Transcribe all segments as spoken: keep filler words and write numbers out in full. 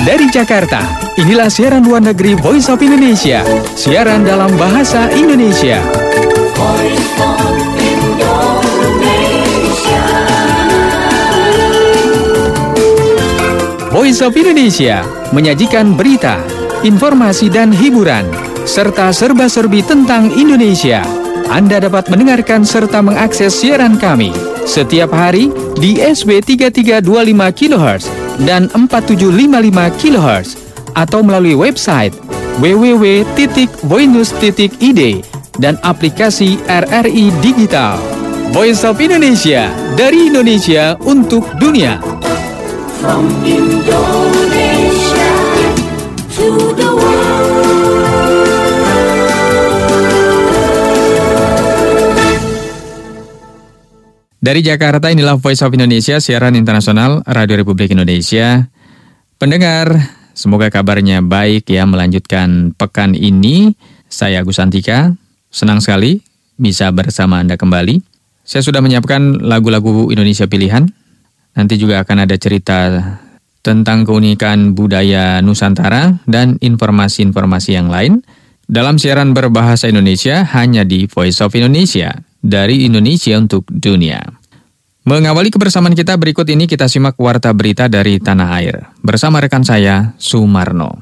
Dari Jakarta, inilah siaran luar negeri Voice of Indonesia. Siaran dalam bahasa Indonesia. Voice of Indonesia. Voice of Indonesia menyajikan berita, informasi dan hiburan, serta serba-serbi tentang Indonesia. Anda dapat mendengarkan serta mengakses siaran kami setiap hari di S W tiga tiga dua lima kilohertz dan empat tujuh lima lima kilohertz atau melalui website w w w titik voinews titik i d dan aplikasi R R I Digital. Voice of Indonesia, dari Indonesia untuk dunia. From Indonesia to the world. Dari Jakarta, inilah Voice of Indonesia, siaran internasional Radio Republik Indonesia. Pendengar, semoga kabarnya baik ya melanjutkan pekan ini. Saya Agus Antika, senang sekali bisa bersama Anda kembali. Saya sudah menyiapkan lagu-lagu Indonesia pilihan. Nanti juga akan ada cerita tentang keunikan budaya Nusantara dan informasi-informasi yang lain dalam siaran berbahasa Indonesia hanya di Voice of Indonesia. Dari Indonesia untuk dunia. Mengawali kebersamaan kita berikut ini, kita simak warta berita dari tanah air. Bersama rekan saya, Sumarno.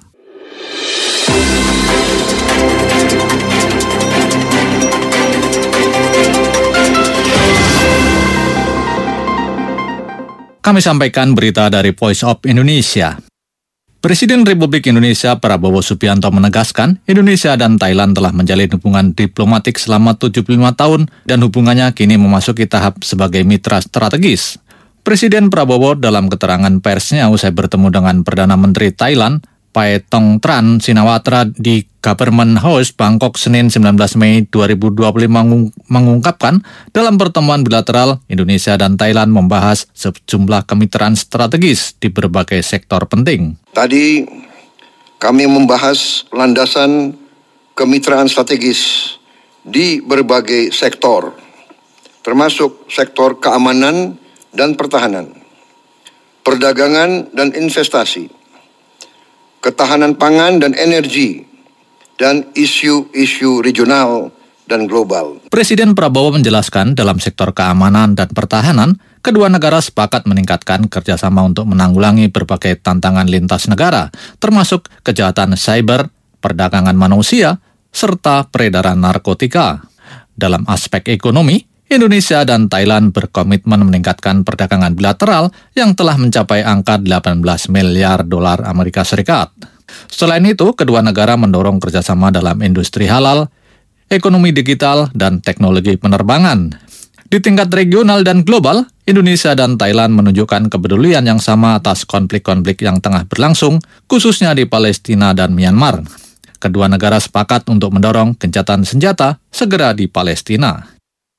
Kami sampaikan berita dari Voice of Indonesia. Presiden Republik Indonesia Prabowo Subianto menegaskan Indonesia dan Thailand telah menjalin hubungan diplomatik selama tujuh puluh lima tahun dan hubungannya kini memasuki tahap sebagai mitra strategis. Presiden Prabowo dalam keterangan persnya usai bertemu dengan Perdana Menteri Thailand, Paetongtran Shinawatra di Government House, Bangkok, Senin sembilan belas Mei dua ribu dua puluh lima mengung- mengungkapkan dalam pertemuan bilateral Indonesia dan Thailand membahas sejumlah kemitraan strategis di berbagai sektor penting. Tadi kami membahas landasan kemitraan strategis di berbagai sektor, termasuk sektor keamanan dan pertahanan, perdagangan dan investasi, ketahanan pangan dan energi, dan isu-isu regional dan global. Presiden Prabowo menjelaskan dalam sektor keamanan dan pertahanan, kedua negara sepakat meningkatkan kerjasama untuk menanggulangi berbagai tantangan lintas negara, termasuk kejahatan cyber, perdagangan manusia, serta peredaran narkotika. Dalam aspek ekonomi, Indonesia dan Thailand berkomitmen meningkatkan perdagangan bilateral yang telah mencapai angka delapan belas miliar dolar Amerika Serikat. Selain itu, kedua negara mendorong kerjasama dalam industri halal, ekonomi digital, dan teknologi penerbangan. Di tingkat regional dan global, Indonesia dan Thailand menunjukkan kepedulian yang sama atas konflik-konflik yang tengah berlangsung, khususnya di Palestina dan Myanmar. Kedua negara sepakat untuk mendorong gencatan senjata segera di Palestina.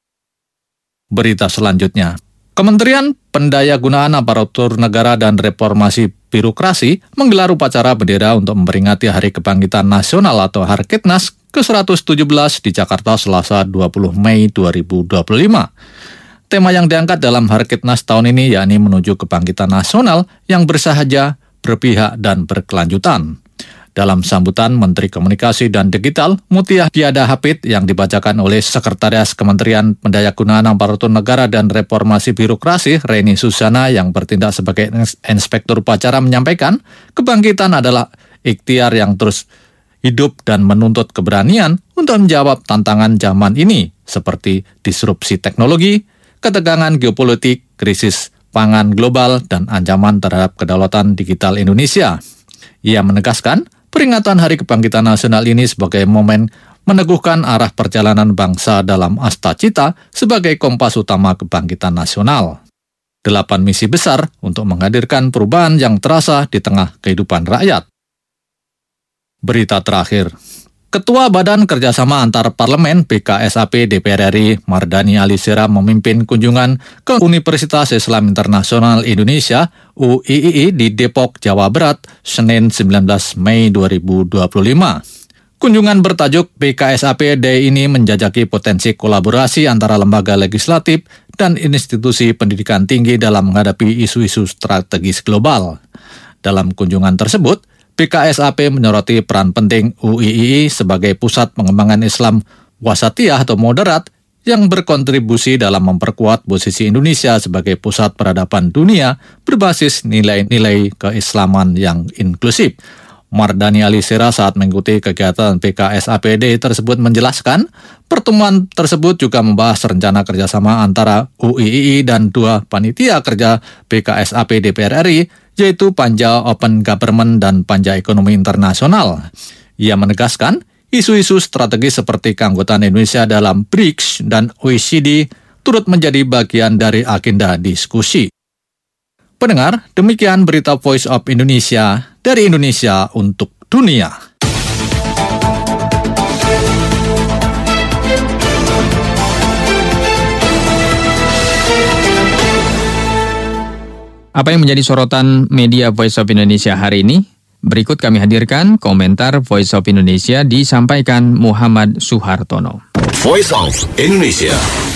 Berita selanjutnya, Kementerian Pendayagunaan Aparatur Negara dan Reformasi Birokrasi menggelar upacara bendera untuk memperingati Hari Kebangkitan Nasional atau Harkitnas ke seratus tujuh belas di Jakarta Selasa dua puluh Mei dua ribu dua puluh lima. Tema yang diangkat dalam Harkitnas tahun ini yakni menuju kebangkitan nasional yang bersahaja, berpihak, dan berkelanjutan. Dalam sambutan Menteri Komunikasi dan Digital Mutia Diada Hapid yang dibacakan oleh Sekretaris Kementerian Pendayagunaan Aparatur Negara dan Reformasi Birokrasi Reni Susana yang bertindak sebagai inspektur upacara menyampaikan, kebangkitan adalah ikhtiar yang terus hidup dan menuntut keberanian untuk menjawab tantangan zaman ini seperti disrupsi teknologi, ketegangan geopolitik, krisis pangan global, dan ancaman terhadap kedaulatan digital Indonesia. Ia menegaskan, peringatan Hari Kebangkitan Nasional ini sebagai momen meneguhkan arah perjalanan bangsa dalam asta cita sebagai kompas utama kebangkitan nasional. Delapan misi besar untuk menghadirkan perubahan yang terasa di tengah kehidupan rakyat. Berita terakhir, Ketua Badan Kerjasama Antar Parlemen B K S A P D P R R I Mardani Alisera memimpin kunjungan ke Universitas Islam Internasional Indonesia U I I I di Depok, Jawa Barat, Senin sembilan belas Mei dua ribu dua puluh lima. Kunjungan bertajuk B K S A P D ini menjajaki potensi kolaborasi antara lembaga legislatif dan institusi pendidikan tinggi dalam menghadapi isu-isu strategis global. Dalam kunjungan tersebut, B K S A P menyoroti peran penting U I I I sebagai pusat pengembangan Islam wasatiyah atau moderat yang berkontribusi dalam memperkuat posisi Indonesia sebagai pusat peradaban dunia berbasis nilai-nilai keislaman yang inklusif. Mardani Alisera saat mengikuti kegiatan B K S A P D tersebut menjelaskan, pertemuan tersebut juga membahas rencana kerjasama antara U I I I dan dua panitia kerja B K S A P D P R R I, yaitu Panja Open Government dan Panja Ekonomi Internasional. Ia menegaskan, isu-isu strategis seperti keanggotaan Indonesia dalam B R I C S dan O E C D turut menjadi bagian dari agenda diskusi. Pendengar, demikian berita Voice of Indonesia dari Indonesia untuk dunia. Apa yang menjadi sorotan media Voice of Indonesia hari ini? Berikut kami hadirkan komentar Voice of Indonesia disampaikan Muhammad Suhartono. Voice of Indonesia.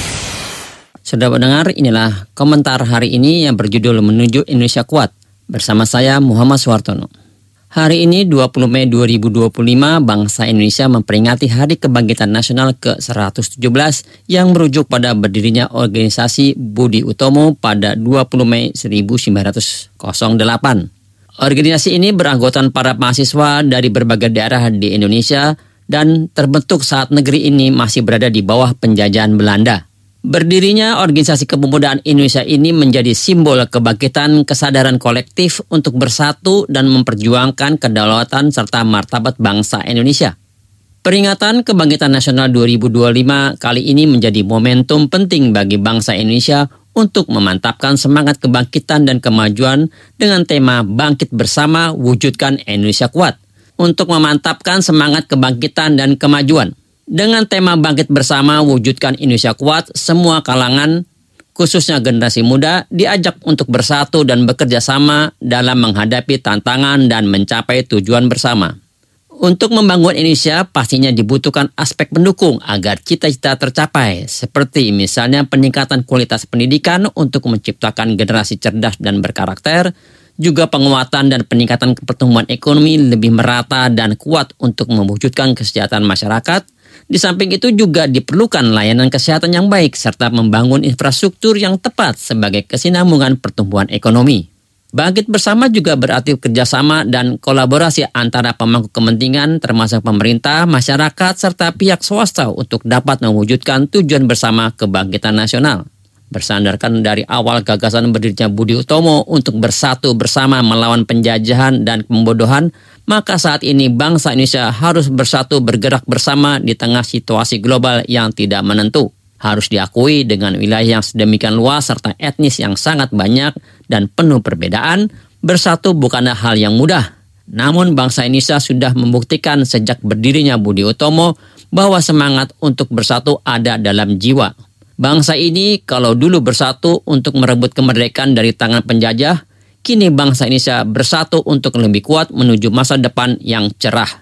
Saudara pendengar, inilah komentar hari ini yang berjudul Menuju Indonesia Kuat. Bersama saya Muhammad Suhartono. Hari ini dua puluh Mei dua ribu dua puluh lima, bangsa Indonesia memperingati Hari Kebangkitan Nasional ke seratus tujuh belas yang merujuk pada berdirinya organisasi Budi Utomo pada dua puluh Mei seribu sembilan ratus delapan. Organisasi ini beranggotakan para mahasiswa dari berbagai daerah di Indonesia dan terbentuk saat negeri ini masih berada di bawah penjajahan Belanda. Berdirinya organisasi kepemudaan Indonesia ini menjadi simbol kebangkitan kesadaran kolektif untuk bersatu dan memperjuangkan kedaulatan serta martabat bangsa Indonesia. Peringatan Kebangkitan Nasional dua ribu dua puluh lima kali ini menjadi momentum penting bagi bangsa Indonesia untuk memantapkan semangat kebangkitan dan kemajuan dengan tema Bangkit Bersama Wujudkan Indonesia Kuat. Untuk memantapkan semangat kebangkitan dan kemajuan. Dengan tema Bangkit Bersama Wujudkan Indonesia Kuat, semua kalangan, khususnya generasi muda, diajak untuk bersatu dan bekerja sama dalam menghadapi tantangan dan mencapai tujuan bersama. Untuk membangun Indonesia, pastinya dibutuhkan aspek pendukung agar cita-cita tercapai, seperti misalnya peningkatan kualitas pendidikan untuk menciptakan generasi cerdas dan berkarakter, juga penguatan dan peningkatan pertumbuhan ekonomi lebih merata dan kuat untuk mewujudkan kesejahteraan masyarakat. Di samping itu juga diperlukan layanan kesehatan yang baik serta membangun infrastruktur yang tepat sebagai kesinambungan pertumbuhan ekonomi. Bangkit bersama juga berarti kerjasama dan kolaborasi antara pemangku kepentingan termasuk pemerintah, masyarakat, serta pihak swasta untuk dapat mewujudkan tujuan bersama kebangkitan nasional. Bersandarkan dari awal gagasan berdirinya Budi Utomo untuk bersatu bersama melawan penjajahan dan pembodohan, maka saat ini bangsa Indonesia harus bersatu bergerak bersama di tengah situasi global yang tidak menentu. Harus diakui dengan wilayah yang sedemikian luas serta etnis yang sangat banyak dan penuh perbedaan, bersatu bukanlah hal yang mudah. Namun bangsa Indonesia sudah membuktikan sejak berdirinya Budi Utomo bahwa semangat untuk bersatu ada dalam jiwa. Bangsa ini kalau dulu bersatu untuk merebut kemerdekaan dari tangan penjajah, kini bangsa Indonesia bersatu untuk lebih kuat menuju masa depan yang cerah.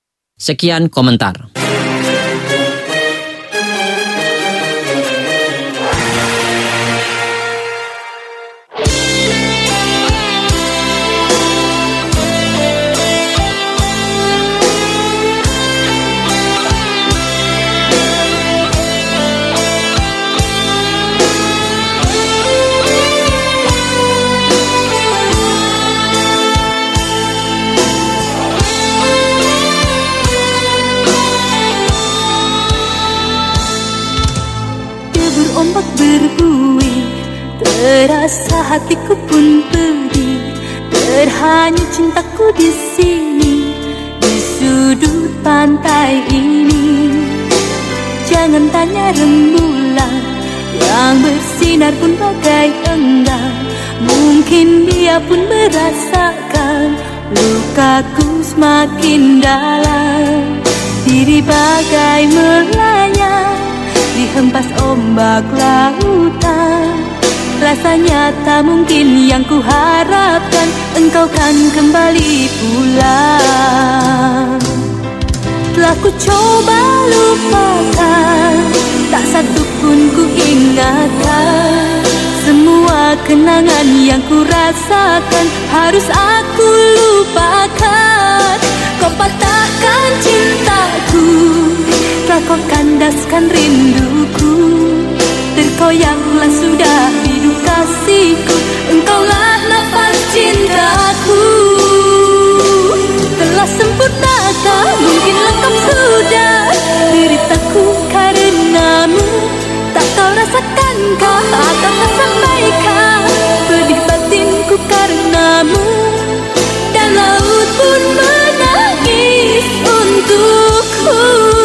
Sekian komentar. Ombak berbuih, terasa hatiku pun pedih, terhanyut cintaku di sini, di sudut pantai ini. Jangan tanya rembulan yang bersinar pun bagai enggan, mungkin dia pun merasakan lukaku semakin dalam. Diri bagai melayang dihempas ombak lautan, rasanya tak mungkin yang kuharapkan engkau kan kembali pulang. Telah ku coba lupakan, tak satu pun ku ingatkan, semua kenangan yang ku rasakan harus aku lupakan. Kau patahkan cintaku, telah kau kandaskan rinduku. Terkoyaklah sudah hidup kasihku, engkaulah nafas cintaku. Telah sempurnakah, mungkin lengkap sudah deritaku karenamu. Tak kau rasakankah atau tak sampaikan pedih batinku karenamu. Dan laut pun menangis untukku.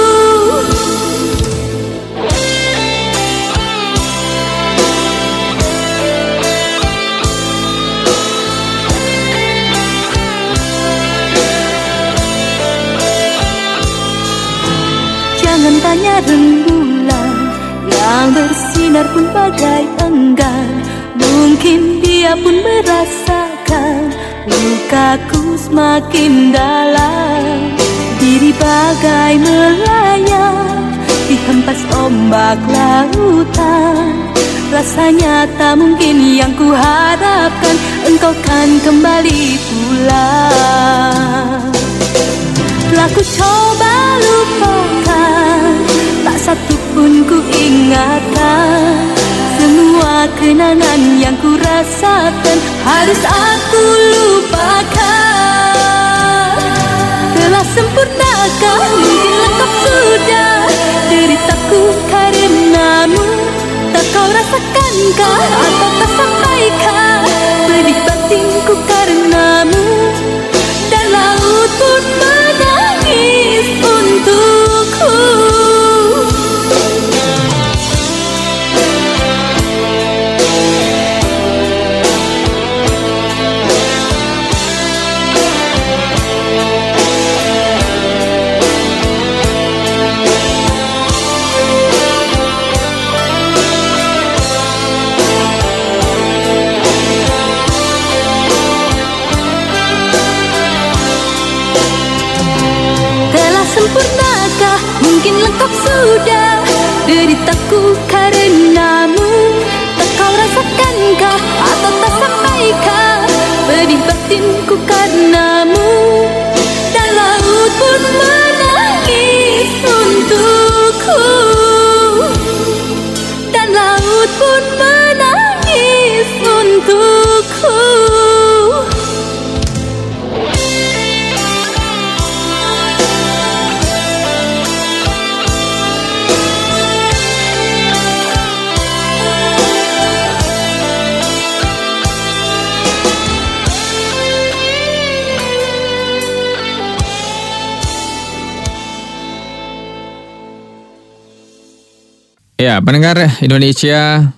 Jangan tanya rembulan yang bersinar pun bagai enggan. Mungkin dia pun merasakan lukaku semakin dalam. Diri bagai melayang dihempas ombak lautan. Rasanya tak mungkin yang ku harapkan engkau kan kembali pulang. Telah ku coba lupakan, tak satu pun ku ingatkan. Semua kenangan yang ku rasakan harus aku lupakan. Telah sempurnakah, mungkin lengkap sudah deritaku karenamu. Tak kau rasakankah atau tak sampaikan pedih batinku karenamu. Dan laut pun menangis untukku. Sempurnakah, mungkin lengkap sudah deritaku karenamu. Tak kau rasakankah atau tak sampaikan pedih batinku karenamu. Dan laut pun menangis untukku. Dan laut pun menangis untukku. Ya, pendengar, Indonesia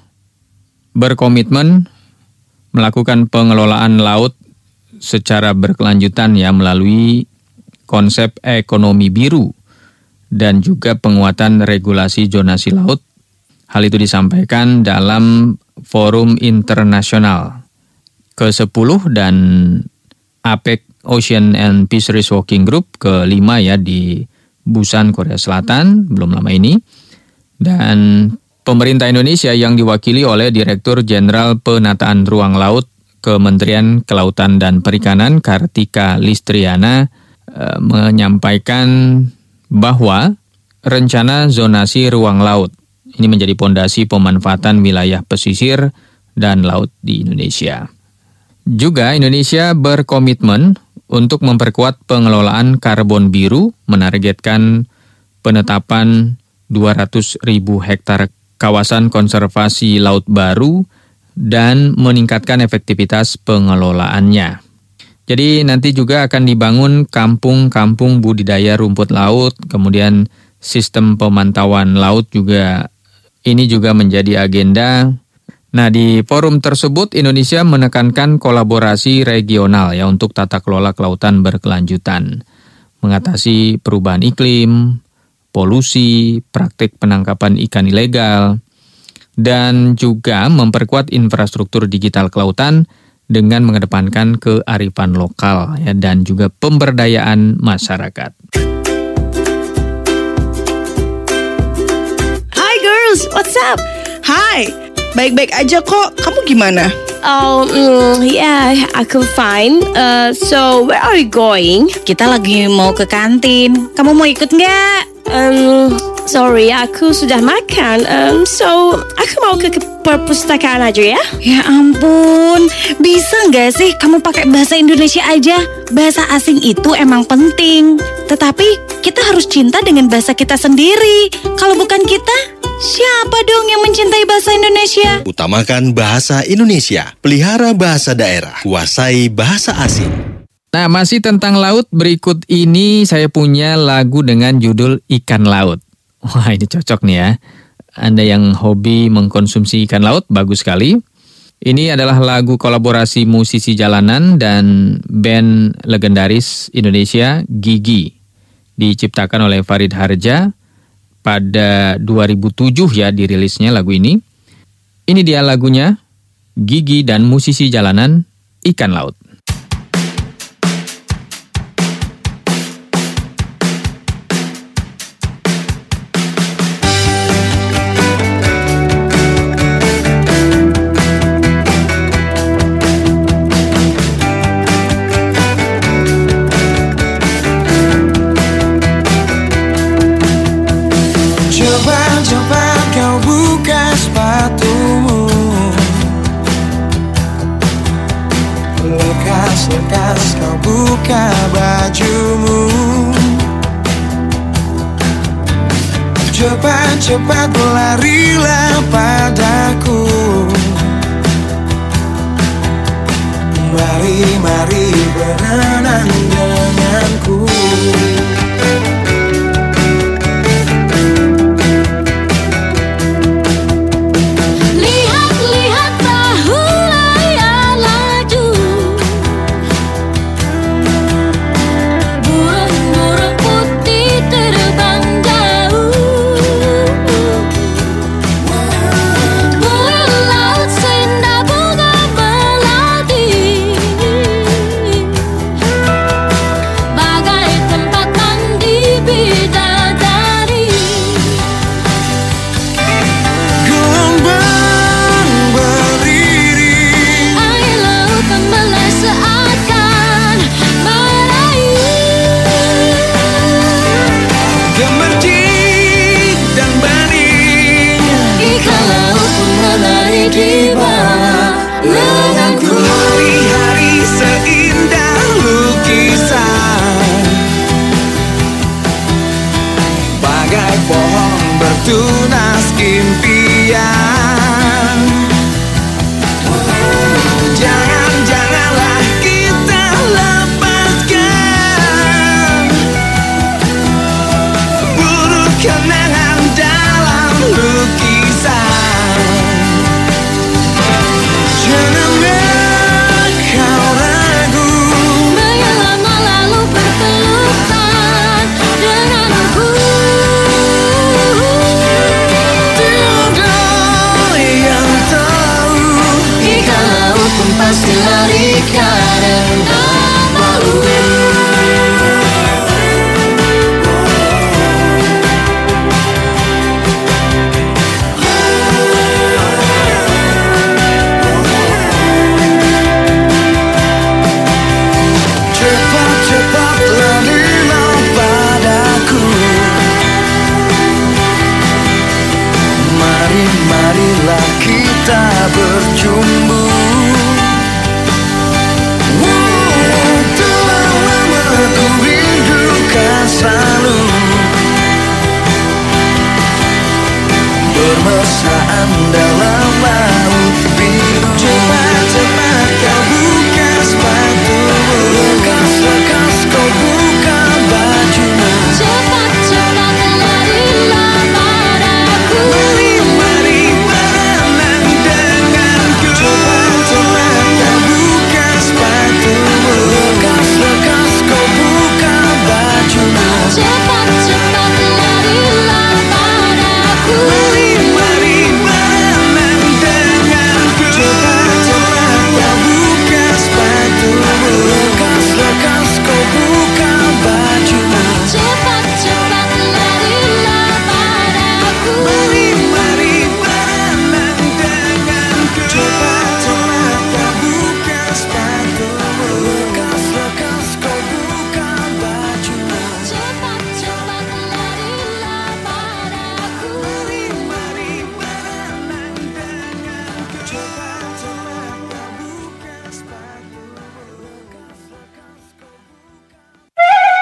berkomitmen melakukan pengelolaan laut secara berkelanjutan ya melalui konsep ekonomi biru dan juga penguatan regulasi zonasi laut. Hal itu disampaikan dalam Forum Internasional ke sepuluh dan A P E C Ocean and Fisheries Working Group kelima ya di Busan, Korea Selatan belum lama ini. Dan pemerintah Indonesia yang diwakili oleh Direktur Jenderal Penataan Ruang Laut Kementerian Kelautan dan Perikanan Kartika Listriana e, menyampaikan bahwa rencana zonasi ruang laut ini menjadi pondasi pemanfaatan wilayah pesisir dan laut di Indonesia. Juga Indonesia berkomitmen untuk memperkuat pengelolaan karbon biru, menargetkan penetapan dua ratus ribu hektar kawasan konservasi laut baru dan meningkatkan efektivitas pengelolaannya. Jadi nanti juga akan dibangun kampung-kampung budidaya rumput laut, kemudian sistem pemantauan laut juga ini juga menjadi agenda. Nah, di forum tersebut Indonesia menekankan kolaborasi regional ya untuk tata kelola kelautan berkelanjutan, mengatasi perubahan iklim, polusi, praktik penangkapan ikan ilegal, dan juga memperkuat infrastruktur digital kelautan dengan mengedepankan kearifan lokal ya, dan juga pemberdayaan masyarakat. Hi girls, what's up? Hi, baik-baik aja kok. Kamu gimana? Oh, mm, yeah, aku fine. Uh, so, where are you going? Kita lagi mau ke kantin. Kamu mau ikut nggak? Um, sorry, aku sudah makan. Um, so, aku mau ke, ke perpustakaan aja ya. Ya ampun, bisa nggak sih kamu pakai bahasa Indonesia aja? Bahasa asing itu emang penting. Tetapi kita harus cinta dengan bahasa kita sendiri. Kalau bukan kita, siapa dong yang mencintai bahasa Indonesia? Utamakan bahasa Indonesia, pelihara bahasa daerah, kuasai bahasa asing. Nah, masih tentang laut, berikut ini saya punya lagu dengan judul Ikan Laut. Wah, ini cocok nih ya. Anda yang hobi mengkonsumsi ikan laut, bagus sekali. Ini adalah lagu kolaborasi musisi jalanan dan band legendaris Indonesia, Gigi. Diciptakan oleh Farid Harja. Pada dua ribu tujuh ya dirilisnya lagu ini. Ini dia lagunya, Gigi dan musisi jalanan, Ikan Laut. Coba kau buka sepatumu, lekas-lekas kau buka bajumu. Cepat-cepat berlarilah padaku. Mari, mari berenang denganku.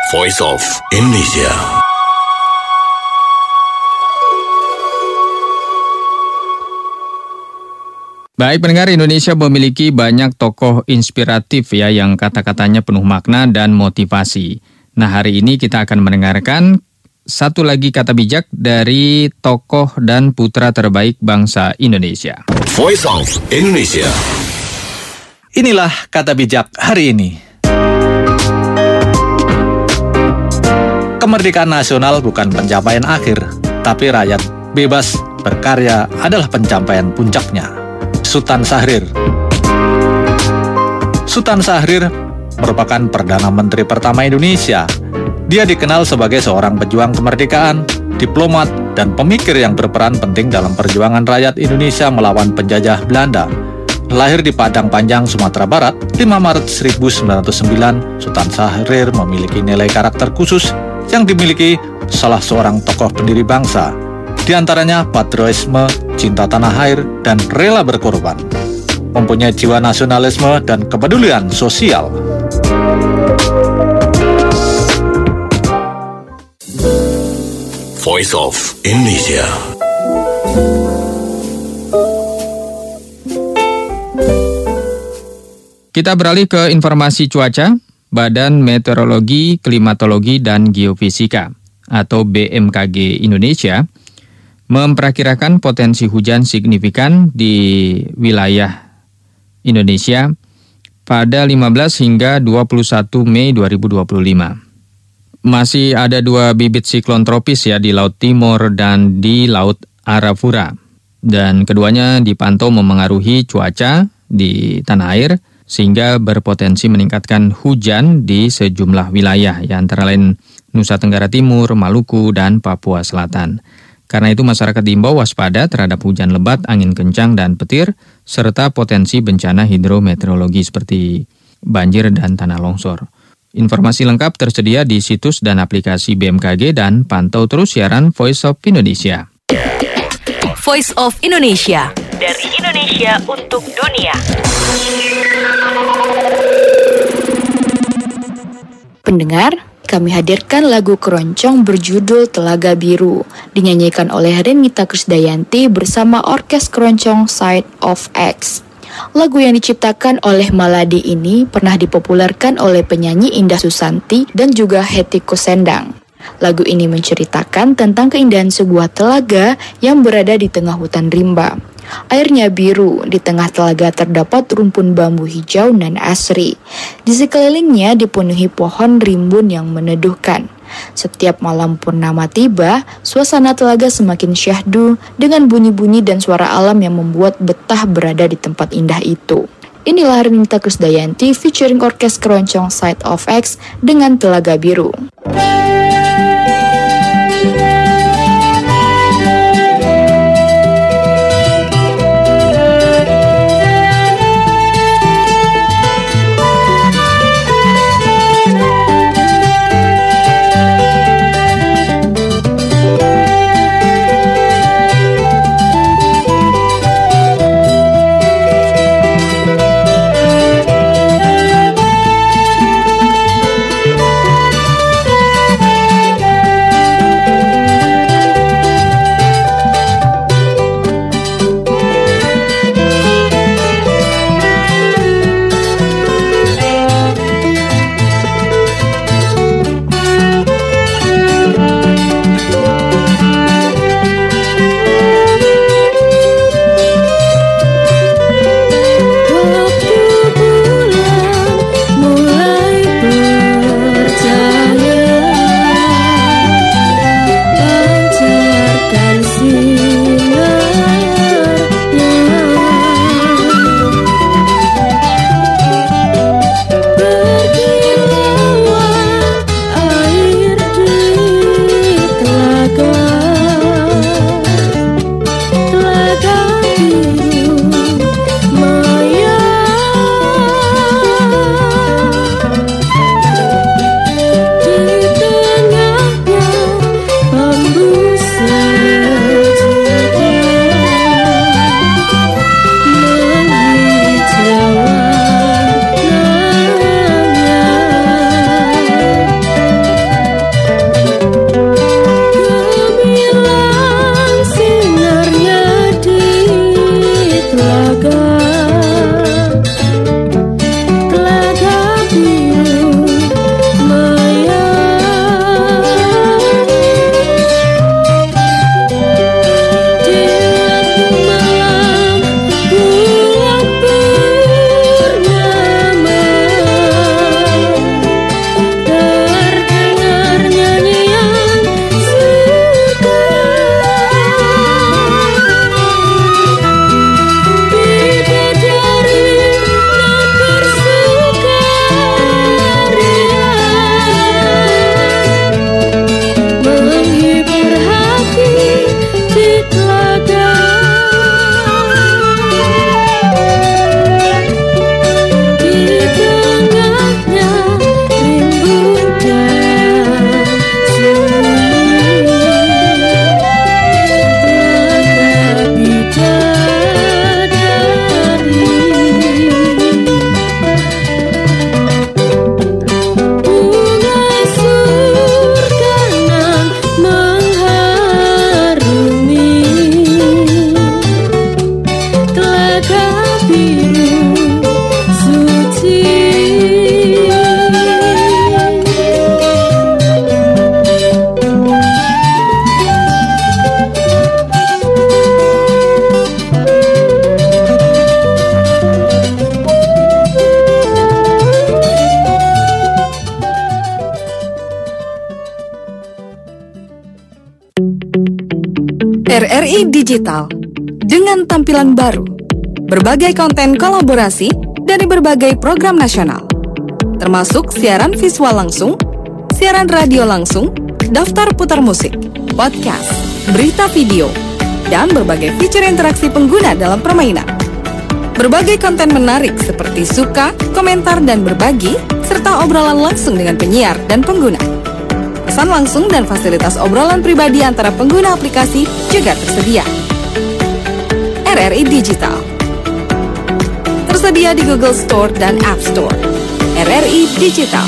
Voice of Indonesia. Baik pendengar, Indonesia memiliki banyak tokoh inspiratif ya yang kata-katanya penuh makna dan motivasi. Nah, hari ini kita akan mendengarkan satu lagi kata bijak dari tokoh dan putra terbaik bangsa Indonesia. Voice of Indonesia. Inilah kata bijak hari ini. Kemerdekaan nasional bukan pencapaian akhir, tapi rakyat bebas berkarya adalah pencapaian puncaknya. Sultan Syahrir. Sultan Syahrir merupakan Perdana Menteri pertama Indonesia. Dia dikenal sebagai seorang pejuang kemerdekaan, diplomat, dan pemikir yang berperan penting dalam perjuangan rakyat Indonesia melawan penjajah Belanda. Lahir di Padang Panjang, Sumatera Barat, lima Maret seribu sembilan ratus sembilan, Sultan Syahrir memiliki nilai karakter khusus yang dimiliki salah seorang tokoh pendiri bangsa. Di antaranya patriotisme, cinta tanah air, dan rela berkorban. Mempunyai jiwa nasionalisme dan kepedulian sosial. Voice of Indonesia. Kita beralih ke informasi cuaca. Badan Meteorologi, Klimatologi, dan Geofisika atau B M K G Indonesia memperkirakan potensi hujan signifikan di wilayah Indonesia pada lima belas hingga dua puluh satu Mei dua ribu dua puluh lima. Masih ada dua bibit siklon tropis ya di Laut Timur dan di Laut Arafura. Dan keduanya dipantau memengaruhi cuaca di tanah air sehingga berpotensi meningkatkan hujan di sejumlah wilayah ya, antara lain Nusa Tenggara Timur, Maluku, dan Papua Selatan. Karena itu masyarakat diimbau waspada terhadap hujan lebat, angin kencang, dan petir, serta potensi bencana hidrometeorologi seperti banjir dan tanah longsor. Informasi lengkap tersedia di situs dan aplikasi B M K G dan pantau terus siaran Voice of Indonesia. Voice of Indonesia, dari Indonesia untuk dunia. Pendengar, kami hadirkan lagu keroncong berjudul Telaga Biru, dinyanyikan oleh Renita Krisdayanti bersama Orkes Keroncong Side of X. Lagu yang diciptakan oleh Maladi ini pernah dipopulerkan oleh penyanyi Indah Susanti dan juga Hetty Koesendang. Lagu ini menceritakan tentang keindahan sebuah telaga yang berada di tengah hutan rimba. Airnya biru, di tengah telaga terdapat rumpun bambu hijau nan asri. Di sekelilingnya dipenuhi pohon rimbun yang meneduhkan. Setiap malam purnama tiba, suasana telaga semakin syahdu dengan bunyi-bunyi dan suara alam yang membuat betah berada di tempat indah itu. Inilah Renita Krisdayanti featuring Orkes Keroncong Side of X dengan Telaga Biru. R R I Digital dengan tampilan baru, berbagai konten kolaborasi dari berbagai program nasional, termasuk siaran visual langsung, siaran radio langsung, daftar putar musik, podcast, berita video, dan berbagai fitur interaksi pengguna dalam permainan. Berbagai konten menarik seperti suka, komentar, dan berbagi, serta obrolan langsung dengan penyiar dan pengguna. Pesan langsung dan fasilitas obrolan pribadi antara pengguna aplikasi juga tersedia. R R I Digital tersedia di Google Store dan App Store. R R I Digital.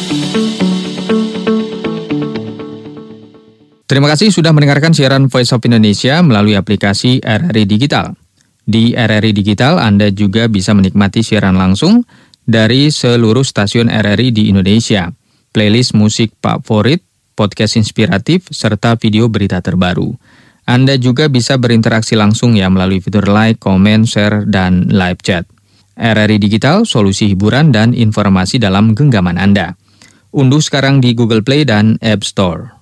Terima kasih sudah mendengarkan siaran Voice of Indonesia melalui aplikasi R R I Digital. Di R R I Digital, Anda juga bisa menikmati siaran langsung dari seluruh stasiun R R I di Indonesia, playlist musik favorit, podcast inspiratif, serta video berita terbaru. Anda juga bisa berinteraksi langsung ya melalui fitur like, comment, share, dan live chat. R R I Digital, solusi hiburan dan informasi dalam genggaman Anda. Unduh sekarang di Google Play dan App Store.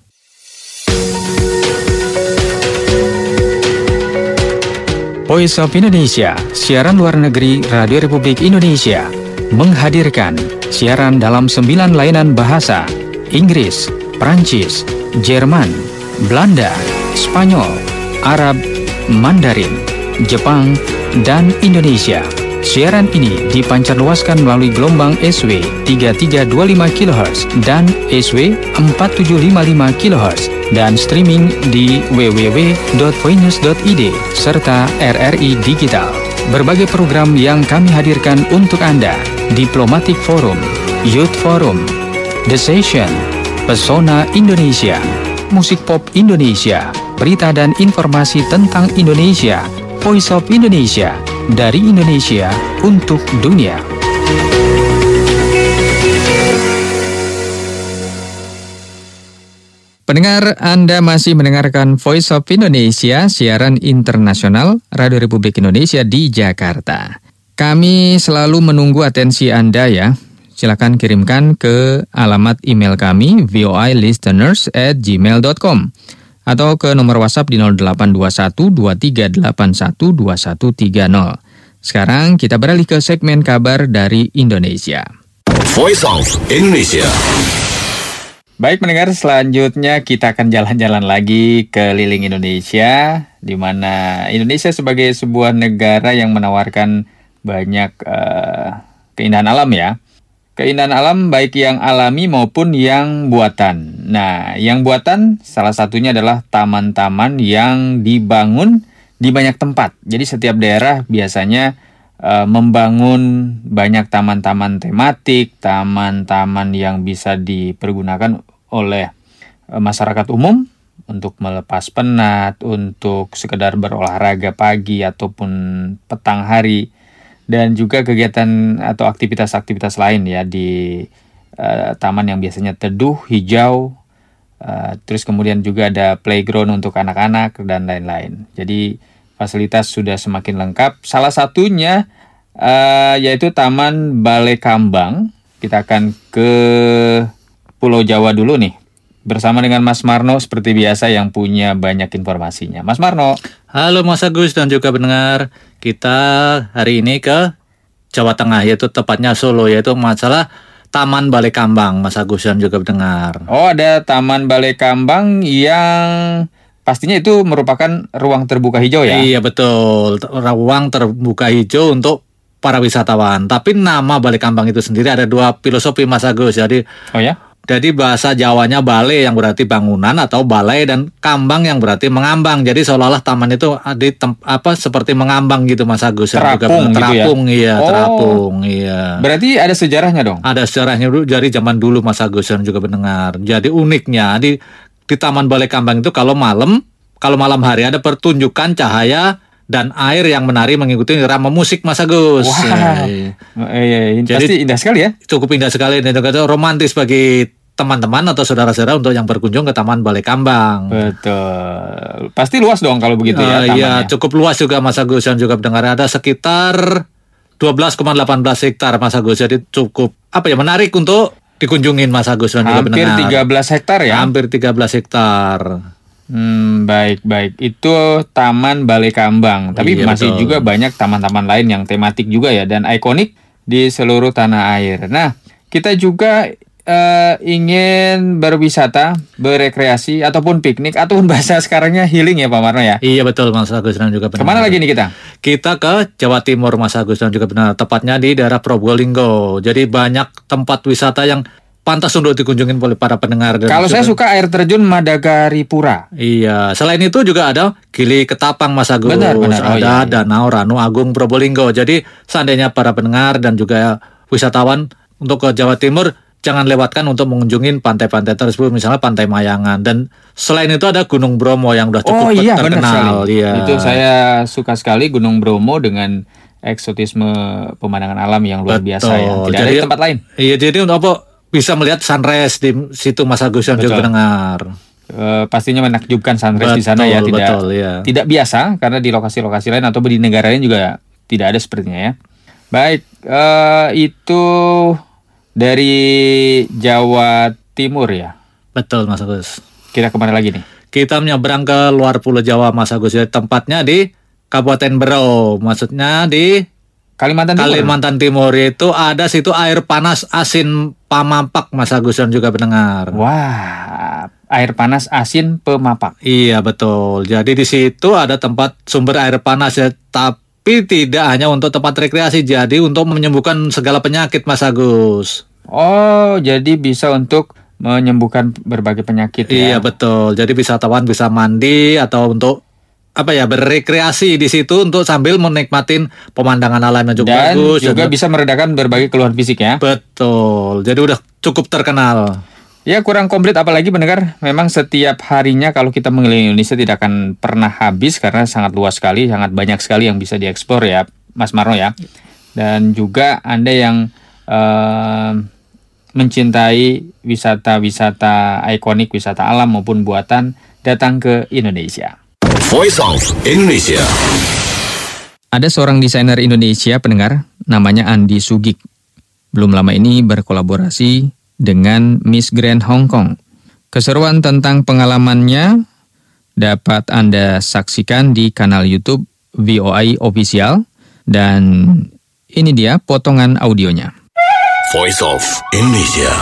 Voice of Indonesia, siaran luar negeri Radio Republik Indonesia, menghadirkan siaran dalam sembilan layanan bahasa: Inggris, Prancis, Jerman, Belanda, Spanyol, Arab, Mandarin, Jepang, dan Indonesia. Siaran ini dipancarluaskan melalui gelombang S W tiga tiga dua lima kilohertz dan S W empat tujuh lima lima kilohertz dan streaming di w w w dot voinews dot i d serta R R I Digital. Berbagai program yang kami hadirkan untuk Anda: Diplomatic Forum, Youth Forum, The Session, Pesona Indonesia, Musik Pop Indonesia, berita dan informasi tentang Indonesia. Voice of Indonesia, dari Indonesia untuk dunia. Pendengar, Anda masih mendengarkan Voice of Indonesia, siaran internasional Radio Republik Indonesia di Jakarta. Kami selalu menunggu atensi Anda ya. Silakan kirimkan ke alamat email kami voilisteners at gmail dot com atau ke nomor WhatsApp di nol delapan dua satu dua tiga delapan satu dua satu tiga nol. Sekarang kita beralih ke segmen kabar dari Indonesia. Voice of Indonesia. Baik pendengar, selanjutnya kita akan jalan-jalan lagi keliling Indonesia, di mana Indonesia sebagai sebuah negara yang menawarkan banyak uh, keindahan alam ya. Keindahan alam baik yang alami maupun yang buatan. Nah, yang buatan salah satunya adalah taman-taman yang dibangun di banyak tempat. Jadi setiap daerah biasanya uh, membangun banyak taman-taman tematik, taman-taman yang bisa dipergunakan oleh uh, masyarakat umum untuk melepas penat, untuk sekedar berolahraga pagi ataupun petang hari. Dan juga kegiatan atau aktivitas-aktivitas lain ya di uh, taman yang biasanya teduh, hijau, uh, terus kemudian juga ada playground untuk anak-anak dan lain-lain. Jadi fasilitas sudah semakin lengkap. Salah satunya uh, yaitu Taman Balai Kambang. Kita akan ke Pulau Jawa dulu nih. Bersama dengan Mas Marno seperti biasa yang punya banyak informasinya. Mas Marno. Halo Mas Agus dan juga pendengar. Kita hari ini ke Jawa Tengah, yaitu tepatnya Solo, yaitu masalah Taman Balai Kambang, Mas Agus dan juga pendengar. Oh, ada Taman Balai Kambang yang pastinya itu merupakan ruang terbuka hijau ya? Iya betul, ruang terbuka hijau untuk para wisatawan. Tapi nama Balai Kambang itu sendiri ada dua filosofi Mas Agus. Jadi, oh ya? Jadi bahasa Jawanya balai yang berarti bangunan atau balai, dan kambang yang berarti mengambang. Jadi seolah-olah taman itu di tem- apa seperti mengambang gitu Mas Agus. Terapung gitu ya? Terapung iya, oh, terapung iya. Berarti ada sejarahnya dong? Ada sejarahnya dulu dari zaman dulu Mas Agus dan juga pendengar. Jadi uniknya di di Taman Balai Kambang itu kalau malam, kalau malam hari ada pertunjukan cahaya dan air yang menari mengikuti irama musik Mas Agus. Wow. Eh, eh, eh, pasti indah sekali ya? Cukup indah sekali dan juga romantis bagi teman-teman atau saudara-saudara untuk yang berkunjung ke Taman Balai Kambang. Betul. Pasti luas dong kalau begitu ya uh, tamannya. Iya, cukup luas juga Mas Agus dan juga pendengar. Ada sekitar dua belas koma satu delapan hektar Mas Agus. Jadi cukup apa ya menarik untuk dikunjungin Mas Agus dan juga pendengar. Hampir tiga belas hektar ya? Hampir tiga belas hektar. Hmm, baik baik. Itu Taman Balai Kambang. Tapi Iya, masih betul. juga banyak taman-taman lain yang tematik juga ya dan ikonik di seluruh tanah air. Nah, kita juga eh, ingin berwisata, berekreasi ataupun piknik ataupun bahasa sekarangnya healing ya Pak Marno ya. Iya betul Mas Agus dan juga benar. Kemana lagi nih kita? Kita ke Jawa Timur Mas Agus dan juga benar. Tepatnya di daerah Probolinggo. Jadi banyak tempat wisata yang pantas untuk dikunjungin oleh para pendengar. Dan Kalau juga, saya suka air terjun Madagaripura. Iya, selain itu juga ada Gili Ketapang Mas Agus. Benar, benar. Oh, ada iya, iya. Danau Ranu Agung Probolinggo. Jadi seandainya para pendengar dan juga wisatawan untuk ke Jawa Timur, jangan lewatkan untuk mengunjungi pantai-pantai tersebut, misalnya Pantai Mayangan. Dan selain itu ada Gunung Bromo yang udah cukup Oh iya, benar terkenal. sekali. Iya. Itu saya suka sekali Gunung Bromo dengan eksotisme pemandangan alam yang luar biasa ya. Tidak ada Jadi- di tempat lain. Iya, jadi untuk apa bisa melihat sunrise di situ Mas Agus dan juga Betul. pendengar. Eh, pastinya menakjubkan sunrise di sana ya, Betul, tidak betul, iya. tidak biasa karena di lokasi-lokasi lain atau di negara lain juga tidak ada sepertinya ya. Baik, eh, itu dari Jawa Timur ya. Betul Mas Agus. Kita kemana lagi nih? Kita menyeberang ke luar Pulau Jawa Mas Agus. Ya, tempatnya di Kabupaten Berau. Maksudnya di Kalimantan Timur. Kalimantan Timur itu ada situ air panas asin Pamampak Mas Agus dan juga pendengar. Wah, air panas asin Pemapak. Iya betul. Jadi di situ ada tempat sumber air panas ya, tapi tidak hanya untuk tempat rekreasi, jadi untuk menyembuhkan segala penyakit Mas Agus. Oh, jadi bisa untuk menyembuhkan berbagai penyakit ya. Iya betul. Jadi wisatawan bisa mandi atau untuk apa ya berrekreasi di situ untuk sambil menikmatin pemandangan alam yang cukup Dan bagus. juga dan- bisa meredakan berbagai keluhan fisik ya. Betul. Jadi udah cukup terkenal. Ya kurang komplit apalagi pendengar. Memang setiap harinya kalau kita mengelilingi Indonesia tidak akan pernah habis karena sangat luas sekali, sangat banyak sekali yang bisa dieksplor ya, Mas Marno ya. Dan juga Anda yang eh, mencintai wisata-wisata ikonik, wisata alam maupun buatan, datang ke Indonesia. Voice of Indonesia. Ada seorang desainer Indonesia pendengar, namanya Andi Sugik. Belum lama ini berkolaborasi dengan Miss Grand Hong Kong. Keseruan tentang pengalamannya dapat Anda saksikan di kanal YouTube V O I Official. Dan ini dia potongan audionya. Voice of Indonesia.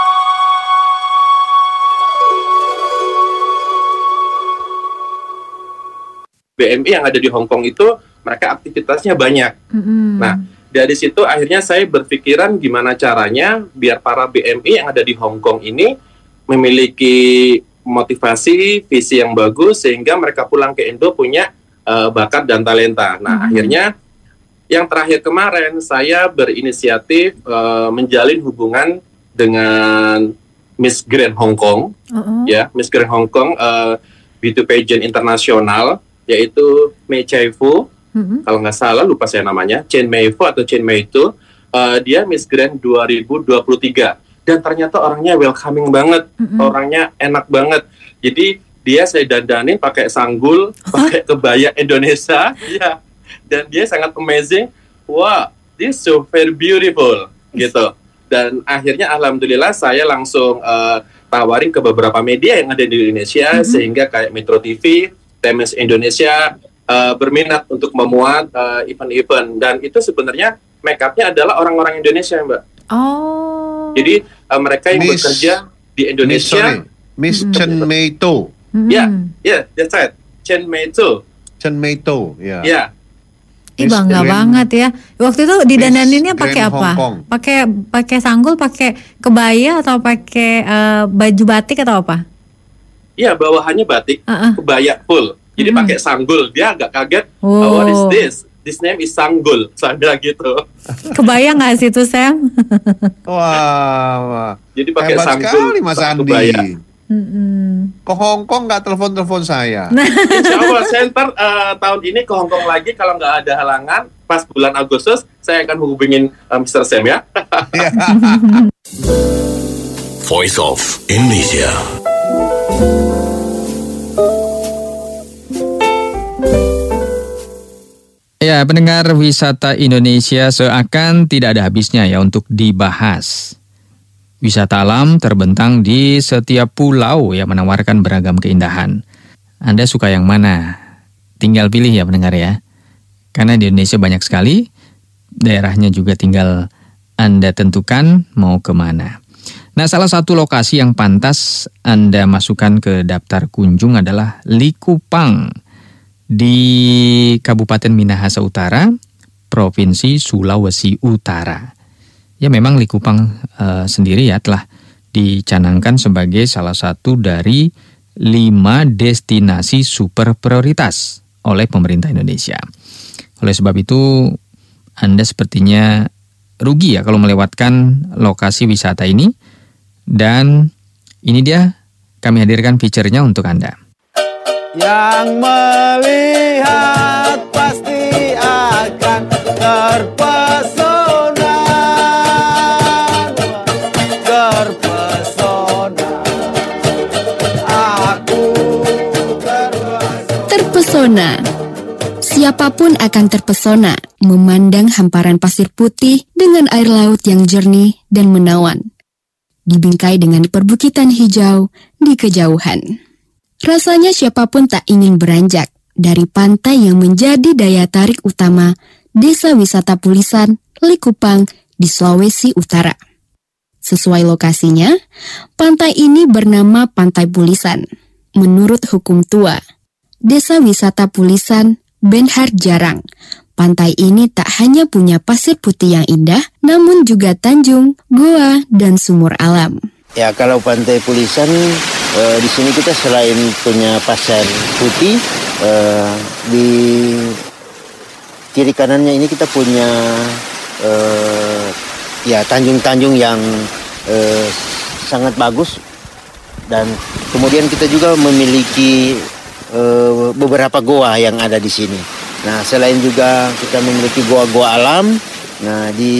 B M I yang ada di Hong Kong itu mereka aktivitasnya banyak. Nah, dari situ akhirnya saya berpikiran gimana caranya biar para B M I yang ada di Hong Kong ini memiliki motivasi, visi yang bagus sehingga mereka pulang ke Indo punya uh, bakat dan talenta. Nah, Mhm. akhirnya yang terakhir kemarin saya berinisiatif uh, menjalin hubungan dengan Miss Grand Hong Kong. Uh-uh. Ya, Miss Grand Hong Kong uh, beauty pageant internasional yaitu Mei Chai Fu. Mhm. Kalau nggak salah lupa saya namanya, Chen Mei Fu atau Chen Mei Tu, uh, dia Miss Grand dua ribu dua puluh tiga dan ternyata orangnya welcoming banget, Mm-mm. orangnya enak banget. Jadi dia saya dandanin pakai sanggul, pakai kebaya Indonesia, ya, dan dia sangat amazing. Wah, this so very beautiful, gitu. Dan akhirnya alhamdulillah saya langsung uh, tawarin ke beberapa media yang ada di Indonesia, Mhm. sehingga kayak Metro T V, Times Indonesia uh, berminat untuk memuat uh, event-event, dan itu sebenarnya make up-nya adalah orang-orang Indonesia, Mbak. Oh. Jadi uh, mereka yang Miss- bekerja di Miss, Indonesia, sorry, Miss Chen Mei To. ya, ya, that's right, Chen Mei Tu, Chen Mei To, ya. ya. Ih, Miss bangga Grand- banget ya. Waktu itu didandaninnya Miss pakai Grand apa? Hong Kong. Pakai pakai sanggul, pakai kebaya atau pakai eh, baju batik atau apa? Iya, bawahannya batik, Uh-uh. kebaya full. Jadi Mm-mm. pakai sanggul. Dia agak kaget. Oh. Oh, what is this? This name is sanggul. Saya bilang gitu. Kebayang nggak sih itu Sam? Wah, wah. Jadi pakai Hebat sanggul. sekali Mas pakai Andi. kebaya. Mm-mm. Ke Hong Kong nggak telepon-telepon saya. Insya Allah, saya ntar eh, tahun ini ke Hong Kong lagi. Kalau nggak ada halangan, pas bulan Agustus, saya akan hubungin eh, mister Sam ya. Voice of Indonesia. Ya, pendengar wisata Indonesia seakan tidak ada habisnya ya untuk dibahas. Wisata alam terbentang di setiap pulau yang menawarkan beragam keindahan. Anda suka yang mana? Tinggal pilih ya pendengar ya. Karena di Indonesia banyak sekali, daerahnya juga tinggal Anda tentukan mau kemana. Nah, salah satu lokasi yang pantas Anda masukkan ke daftar kunjung adalah Likupang di Kabupaten Minahasa Utara, Provinsi Sulawesi Utara. Ya memang Likupang e, sendiri ya telah dicanangkan sebagai salah satu dari lima destinasi super prioritas oleh pemerintah Indonesia. Oleh sebab itu, Anda sepertinya rugi ya kalau melewatkan lokasi wisata ini. Dan ini dia, kami hadirkan feature-nya untuk Anda. Yang melihat pasti akan terpesona, terpesona. Aku terpesona. Terpesona. Siapapun akan terpesona memandang hamparan pasir putih dengan air laut yang jernih dan menawan, dibingkai dengan perbukitan hijau di kejauhan. Rasanya siapapun tak ingin beranjak dari pantai yang menjadi daya tarik utama Desa Wisata Pulisan, Likupang di Sulawesi Utara. Sesuai lokasinya, pantai ini bernama Pantai Pulisan. Menurut hukum tua, Desa Wisata Pulisan Benhar Jarang, pantai ini tak hanya punya pasir putih yang indah, namun juga tanjung, goa, dan sumur alam. Ya, kalau Pantai Pulisan, eh, di sini kita selain punya pasir putih, eh, di kiri kanannya ini kita punya eh, ya tanjung-tanjung yang eh, sangat bagus, dan kemudian kita juga memiliki eh, beberapa goa yang ada di sini. Nah, selain juga kita memiliki goa-goa alam, nah di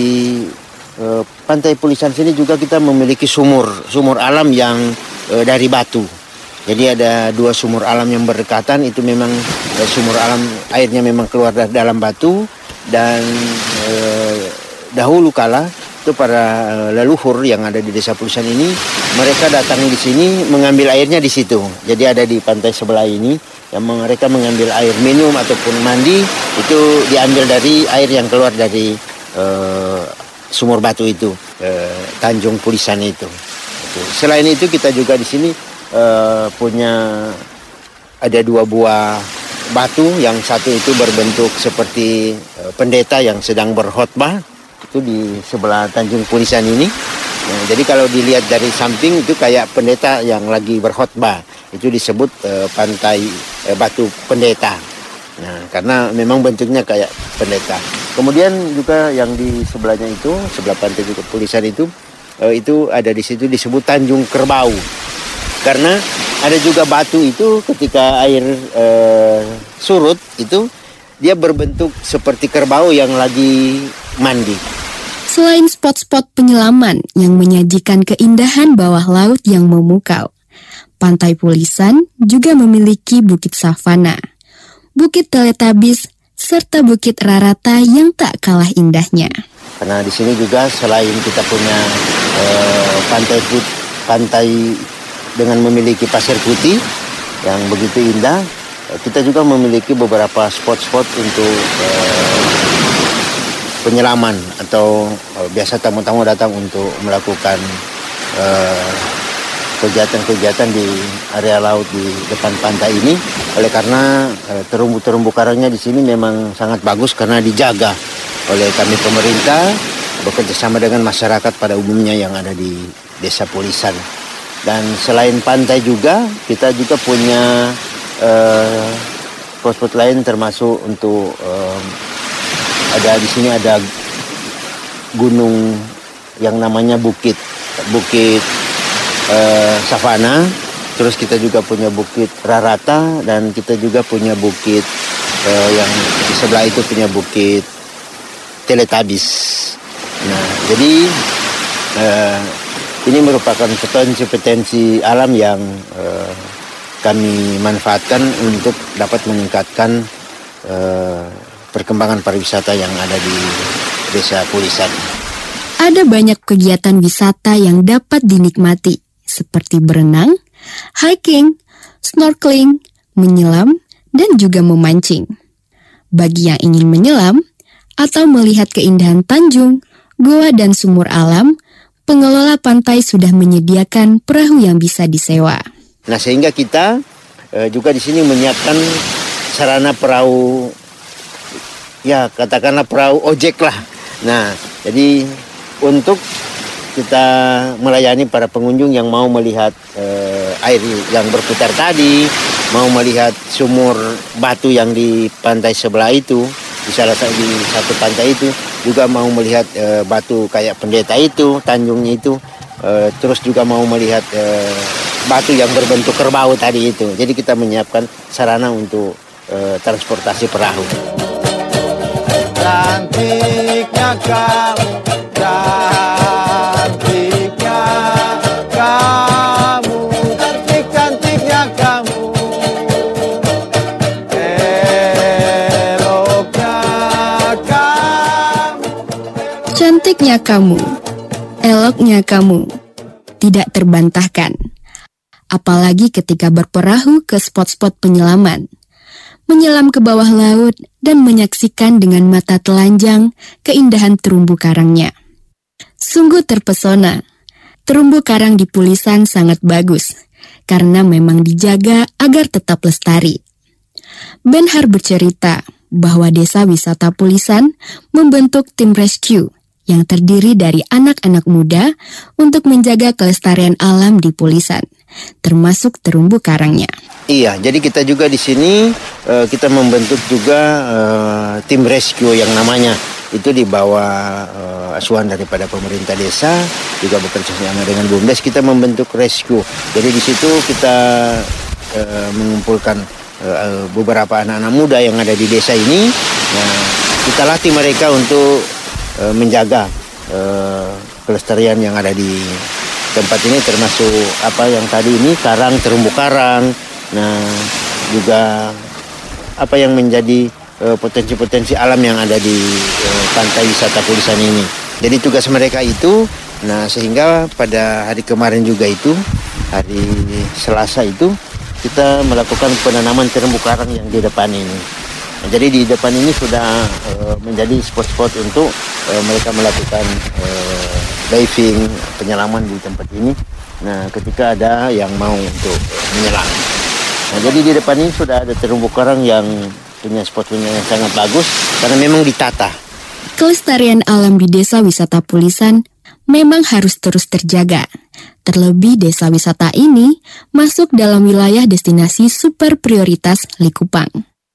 e, Pantai Pulisan sini juga kita memiliki sumur, sumur alam yang e, dari batu. Jadi ada dua sumur alam yang berdekatan, itu memang e, sumur alam airnya memang keluar dari dalam batu, dan e, dahulu kala itu para e, leluhur yang ada di Desa Pulisan ini, mereka datang di sini mengambil airnya di situ. Jadi ada di pantai sebelah ini yang mereka mengambil air minum ataupun mandi, itu diambil dari air yang keluar dari uh, sumur batu itu, uh, Tanjung Pulisan itu. Selain itu kita juga di sini uh, punya ada dua buah batu, yang satu itu berbentuk seperti uh, pendeta yang sedang berkhotbah, itu di sebelah Tanjung Pulisan ini. Nah, jadi kalau dilihat dari samping itu kayak pendeta yang lagi berkhotbah. Itu disebut uh, pantai uh, batu pendeta. Nah, karena memang bentuknya kayak pendeta. Kemudian juga yang di sebelahnya itu, sebelah pantai juga Pulisan itu, uh, itu ada di situ disebut Tanjung Kerbau. Karena ada juga batu itu ketika air uh, surut itu dia berbentuk seperti kerbau yang lagi mandi. Selain spot-spot penyelaman yang menyajikan keindahan bawah laut yang memukau, Pantai Pulisan juga memiliki Bukit Savana, Bukit Teletabis, serta Bukit Rarata yang tak kalah indahnya. Karena di sini juga selain kita punya eh, pantai put, pantai dengan memiliki pasir putih yang begitu indah, kita juga memiliki beberapa spot-spot untuk eh, penyelaman atau eh, biasa tamu-tamu datang untuk melakukan eh, kegiatan-kegiatan di area laut di depan pantai ini. Oleh karena eh, terumbu-terumbu karangnya di sini memang sangat bagus karena dijaga oleh kami pemerintah bekerja sama dengan masyarakat pada umumnya yang ada di Desa Pulisan. Dan selain pantai juga kita juga punya eh, spot-spot lain, termasuk untuk eh, ada di sini ada gunung yang namanya Bukit Bukit Uh, Savana, terus kita juga punya Bukit Rarata, dan kita juga punya bukit uh, yang di sebelah itu punya Bukit Teletabis. Nah, jadi uh, ini merupakan potensi-potensi alam yang uh, kami manfaatkan untuk dapat meningkatkan uh, perkembangan pariwisata yang ada di Desa Pulisan. Ada banyak kegiatan wisata yang dapat dinikmati, seperti berenang, hiking, snorkeling, menyelam, dan juga memancing. Bagi yang ingin menyelam atau melihat keindahan tanjung, goa, dan sumur alam, pengelola pantai sudah menyediakan perahu yang bisa disewa. Nah, sehingga kita e, juga di sini menyiapkan sarana perahu, ya katakanlah perahu ojek lah. Nah, jadi untuk kita melayani para pengunjung yang mau melihat eh, air yang berputar tadi, mau melihat sumur batu yang di pantai sebelah itu, di salah satu di satu pantai itu, juga mau melihat eh, batu kayak pendeta itu, tanjungnya itu, eh, terus juga mau melihat eh, batu yang berbentuk kerbau tadi itu. Jadi kita menyiapkan sarana untuk eh, transportasi perahu. Cantiknya kamu, cantiknya kamu, cantik-cantiknya kamu, eloknya kamu. Cantiknya kamu, eloknya kamu, tidak terbantahkan. Apalagi ketika berperahu ke spot-spot penyelaman. Menyelam ke bawah laut dan menyaksikan dengan mata telanjang keindahan terumbu karangnya. Sungguh terpesona. Terumbu karang di Pulisan sangat bagus, karena memang dijaga agar tetap lestari. Benhar bercerita bahwa Desa Wisata Pulisan membentuk tim rescue yang terdiri dari anak-anak muda untuk menjaga kelestarian alam di Pulisan, termasuk terumbu karangnya. Iya, jadi kita juga di sini uh, kita membentuk juga uh, tim rescue yang namanya itu di bawah uh, asuhan daripada pemerintah desa, juga bekerja sama dengan BUMDes, kita membentuk rescue. Jadi di situ kita uh, mengumpulkan uh, beberapa anak-anak muda yang ada di desa ini. Nah, kita latih mereka untuk uh, menjaga uh, kelestarian yang ada di tempat ini, termasuk apa yang tadi ini karang, terumbu karang. Nah, juga apa yang menjadi uh, potensi-potensi alam yang ada di uh, pantai wisata Pulisan ini. Jadi tugas mereka itu, nah sehingga pada hari kemarin juga itu, hari Selasa itu, kita melakukan penanaman terumbu karang yang di depan ini. Nah, jadi di depan ini sudah uh, menjadi spot-spot untuk uh, mereka melakukan uh, diving, penyelaman di tempat ini. Nah, ketika ada yang mau untuk uh, menyelam. Nah, jadi di depan ini sudah ada terumbu karang yang punya spot-spotnya yang sangat bagus karena memang ditata. Kelestarian alam di Desa Wisata Pulisan memang harus terus terjaga. Terlebih desa wisata ini masuk dalam wilayah destinasi super prioritas Likupang.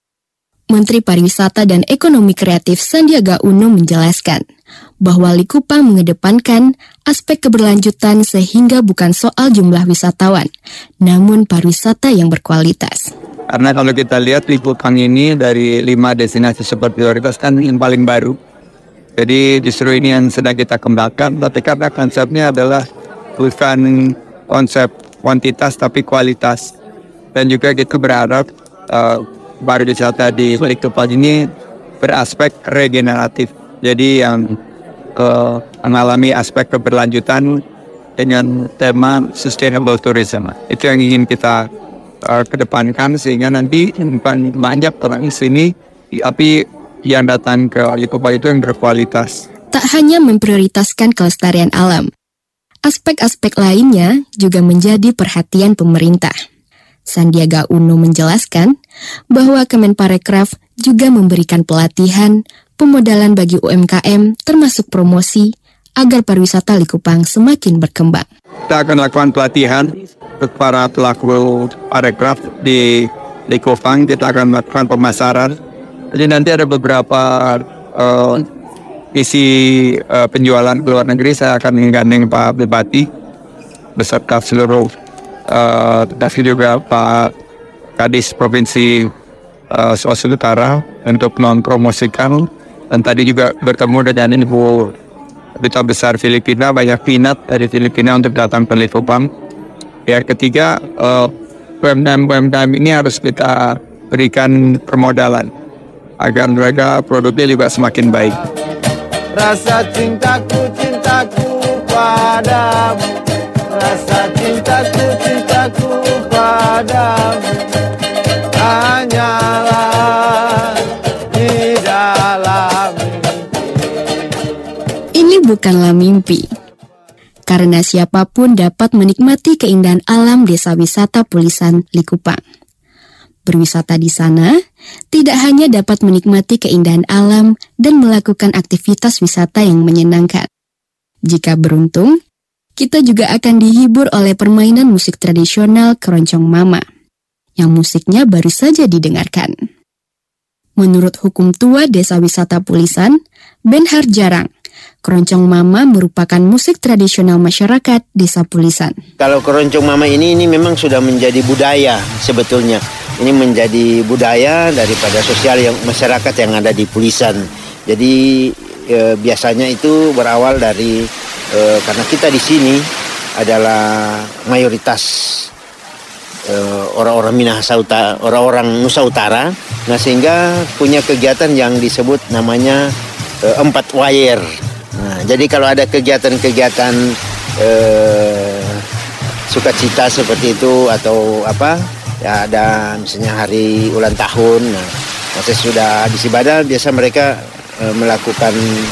Menteri Pariwisata dan Ekonomi Kreatif Sandiaga Uno menjelaskan bahwa Likupang mengedepankan aspek keberlanjutan sehingga bukan soal jumlah wisatawan, namun pariwisata yang berkualitas. Karena kalau kita lihat Likupang ini dari lima destinasi super prioritas kan yang paling baru. Jadi justru ini yang sedang kita kembangkan, tapi karena konsepnya adalah bukan konsep kuantitas tapi kualitas. Dan juga kita berharap uh, pariwisata di Likupang ini beraspek regeneratif. Jadi yang uh, mengalami aspek keberlanjutan dengan tema sustainable tourism. Itu yang ingin kita uh, kedepankan sehingga nanti bukan banyak orang di sini, tapi yang datang ke Likupang itu yang berkualitas. Tak hanya memprioritaskan kelestarian alam, aspek-aspek lainnya juga menjadi perhatian pemerintah. Sandiaga Uno menjelaskan bahwa Kemenparekraf juga memberikan pelatihan, pemodalan bagi U M K M, termasuk promosi, agar pariwisata Likupang semakin berkembang. Kita akan lakukan pelatihan untuk para pelaku parekraf di Likupang. Kita akan melakukan pemasaran. Jadi nanti ada beberapa uh, isi uh, penjualan ke luar negeri. Saya akan menggandeng Pak Bupati beserta seluruh uh, dan juga Pak Kadis Provinsi uh, Sulawesi Utara untuk mempromosikan. Dan tadi juga bertemu dengan Ibu Duta Besar Filipina, banyak minat dari Filipina untuk datang ke Likupang. Yang ketiga, uh, U M K M U M K M ini harus kita berikan permodalan agar mereka produknya juga semakin baik. Rasa cintaku, cintaku padamu, rasa cintaku, cintaku padamu, bukanlah mimpi. Karena siapapun dapat menikmati keindahan alam desa wisata Pulisan Likupang. Berwisata di sana tidak hanya dapat menikmati keindahan alam dan melakukan aktivitas wisata yang menyenangkan. Jika beruntung, kita juga akan dihibur oleh permainan musik tradisional Keroncong Mama, yang musiknya baru saja didengarkan. Menurut hukum tua Desa Wisata Pulisan, Benhar Jarang, Keroncong Mama merupakan musik tradisional masyarakat Desa Pulisan. Kalau Keroncong Mama ini ini memang sudah menjadi budaya sebetulnya. Ini menjadi budaya daripada sosial yang masyarakat yang ada di Pulisan. Jadi e, biasanya itu berawal dari e, karena kita di sini adalah mayoritas Uh, orang-orang Minahasa Utara, orang-orang Nusa Utara, nah sehingga punya kegiatan yang disebut namanya uh, empat wayer. Nah, jadi kalau ada kegiatan-kegiatan uh, sukacita seperti itu atau apa, ya ada misalnya hari ulang tahun, nah masa sudah habis ibadah biasa mereka uh, melakukan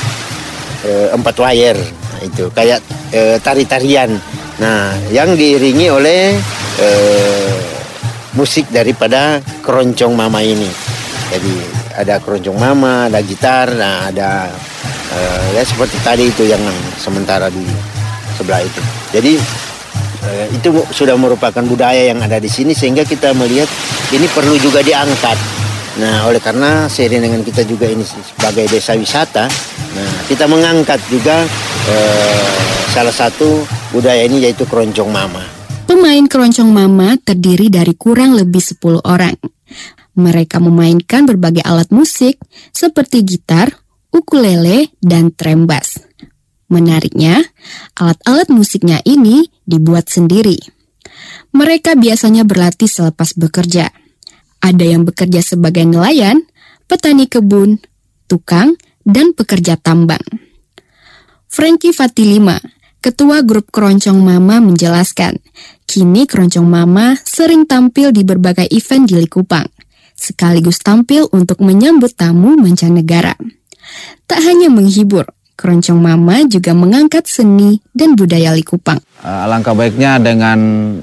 uh, empat wayer, nah, itu kayak uh, tari-tarian. Nah, yang diiringi oleh eh, musik daripada Keroncong Mama ini. Jadi ada Keroncong Mama, ada gitar, nah ada eh, ya seperti tadi itu yang sementara di sebelah itu. Jadi eh, itu sudah merupakan budaya yang ada di sini sehingga kita melihat ini perlu juga diangkat. Nah, oleh karena seiring dengan kita juga ini sebagai desa wisata, nah kita mengangkat juga eh, salah satu budaya ini yaitu Keroncong Mama. Pemain Keroncong Mama terdiri dari kurang lebih sepuluh orang. Mereka memainkan berbagai alat musik seperti gitar, ukulele, dan trembas. Menariknya, alat-alat musiknya ini dibuat sendiri. Mereka biasanya berlatih selepas bekerja. Ada yang bekerja sebagai nelayan, petani kebun, tukang, dan pekerja tambang. Frankie Fatilima, ketua grup Keroncong Mama menjelaskan, kini Keroncong Mama sering tampil di berbagai event di Likupang, sekaligus tampil untuk menyambut tamu mancanegara. Tak hanya menghibur, Keroncong Mama juga mengangkat seni dan budaya Likupang. Alangkah baiknya dengan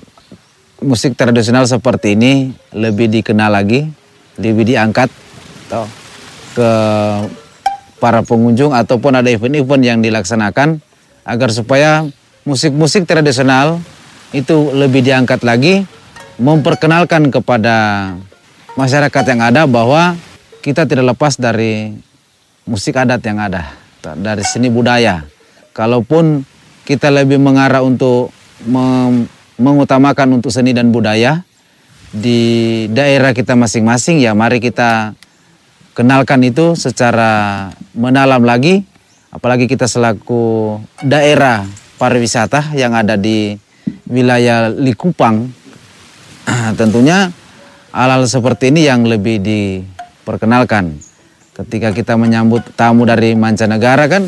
musik tradisional seperti ini lebih dikenal lagi, lebih diangkat toh, ke para pengunjung ataupun ada event-event yang dilaksanakan agar supaya musik-musik tradisional itu lebih diangkat lagi, memperkenalkan kepada masyarakat yang ada bahwa kita tidak lepas dari musik adat yang ada, dari seni budaya. Kalaupun kita lebih mengarah untuk mem mengutamakan untuk seni dan budaya di daerah kita masing-masing, ya mari kita kenalkan itu secara mendalam lagi, apalagi kita selaku daerah pariwisata yang ada di wilayah Likupang. Tentunya hal-hal seperti ini yang lebih diperkenalkan. Ketika kita menyambut tamu dari mancanegara kan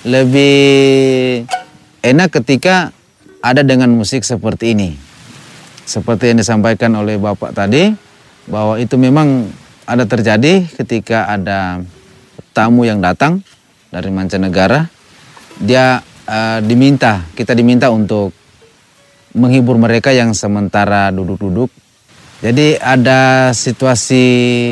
lebih enak ketika ada dengan musik seperti ini. Seperti yang disampaikan oleh Bapak tadi, bahwa itu memang ada terjadi ketika ada tamu yang datang dari mancanegara. Dia uh, diminta, kita diminta untuk menghibur mereka yang sementara duduk-duduk. Jadi ada situasi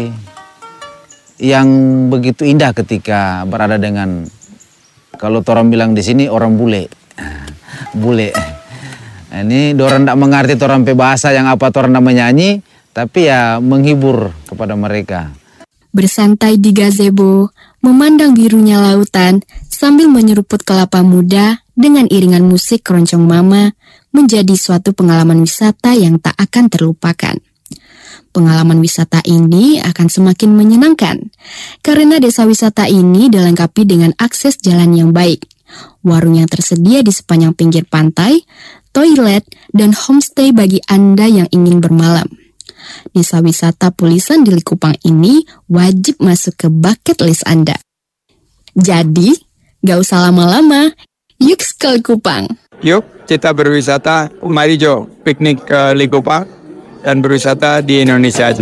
yang begitu indah ketika berada dengan, kalau orang bilang di sini orang bule. Bule. Ini dorang tidak mengerti orang pe bahasa yang apa orang namanya nyanyi, tapi ya menghibur kepada mereka. Bersantai di gazebo, memandang birunya lautan sambil menyeruput kelapa muda dengan iringan musik Keroncong Mama menjadi suatu pengalaman wisata yang tak akan terlupakan. Pengalaman wisata ini akan semakin menyenangkan karena desa wisata ini dilengkapi dengan akses jalan yang baik, warung yang tersedia di sepanjang pinggir pantai, toilet, dan homestay bagi Anda yang ingin bermalam. Desa wisata Pulisan di Likupang ini wajib masuk ke bucket list Anda. Jadi, gak usah lama-lama, yuk ke Likupang. Yuk kita berwisata, mari jo piknik ke Likupang dan berwisata di Indonesia aja.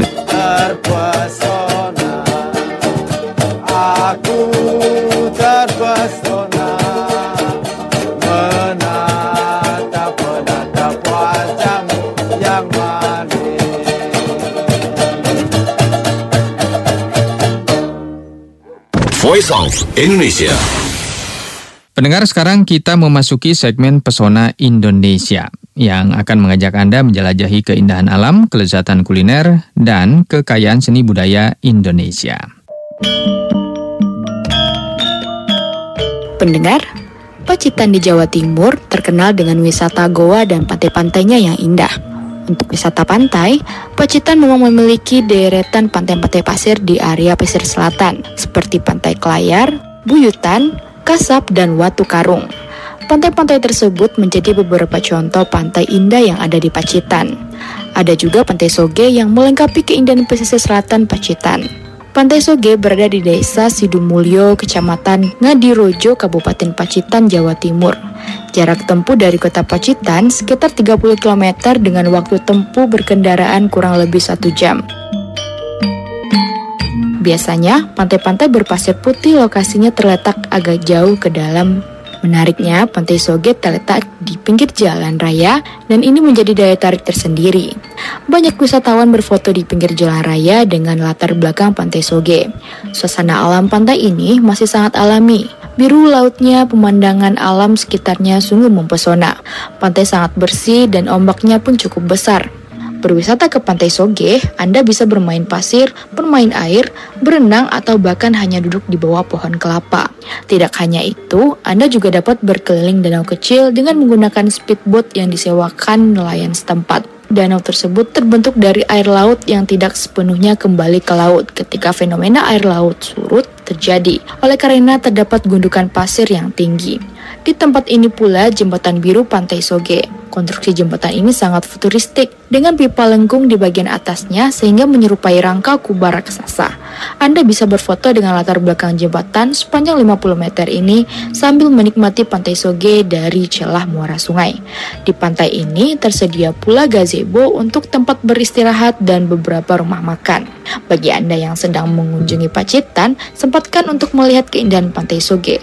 Terpesona, aku terpesona. Voice of Indonesia. Pendengar, sekarang kita memasuki segmen Pesona Indonesia yang akan mengajak Anda menjelajahi keindahan alam, kelezatan kuliner, dan kekayaan seni budaya Indonesia. Pendengar, Pacitan di Jawa Timur terkenal dengan wisata goa dan pantai-pantainya yang indah. Untuk wisata pantai, Pacitan memang memiliki deretan pantai-pantai pasir di area pesisir selatan, seperti Pantai Kelayar, Buyutan, Kasab, dan Watu Karung. Pantai-pantai tersebut menjadi beberapa contoh pantai indah yang ada di Pacitan. Ada juga Pantai Soge yang melengkapi keindahan pesisir selatan Pacitan. Pantai Soge berada di Desa Sidumulyo, Kecamatan Ngadirojo, Kabupaten Pacitan, Jawa Timur. Jarak tempuh dari kota Pacitan sekitar tiga puluh kilometer dengan waktu tempuh berkendaraan kurang lebih satu jam. Biasanya, pantai-pantai berpasir putih lokasinya terletak agak jauh ke dalam. Menariknya, Pantai Soge terletak di pinggir jalan raya dan ini menjadi daya tarik tersendiri. Banyak wisatawan berfoto di pinggir jalan raya dengan latar belakang Pantai Soge. Suasana alam pantai ini masih sangat alami. Biru lautnya, pemandangan alam sekitarnya sungguh mempesona. Pantai sangat bersih dan ombaknya pun cukup besar. Berwisata ke Pantai Soge, Anda bisa bermain pasir, bermain air, berenang, atau bahkan hanya duduk di bawah pohon kelapa. Tidak hanya itu, Anda juga dapat berkeliling danau kecil dengan menggunakan speedboat yang disewakan nelayan setempat. Danau tersebut terbentuk dari air laut yang tidak sepenuhnya kembali ke laut ketika fenomena air laut surut terjadi, oleh karena terdapat gundukan pasir yang tinggi. Di tempat ini pula jembatan biru Pantai Soge. Konstruksi jembatan ini sangat futuristik dengan pipa lengkung di bagian atasnya sehingga menyerupai rangka kubah raksasa. Anda bisa berfoto dengan latar belakang jembatan sepanjang lima puluh meter ini sambil menikmati Pantai Soge dari celah muara sungai. Di pantai ini tersedia pula gazebo untuk tempat beristirahat dan beberapa rumah makan. Bagi Anda yang sedang mengunjungi Pacitan, sempatkan untuk melihat keindahan Pantai Soge.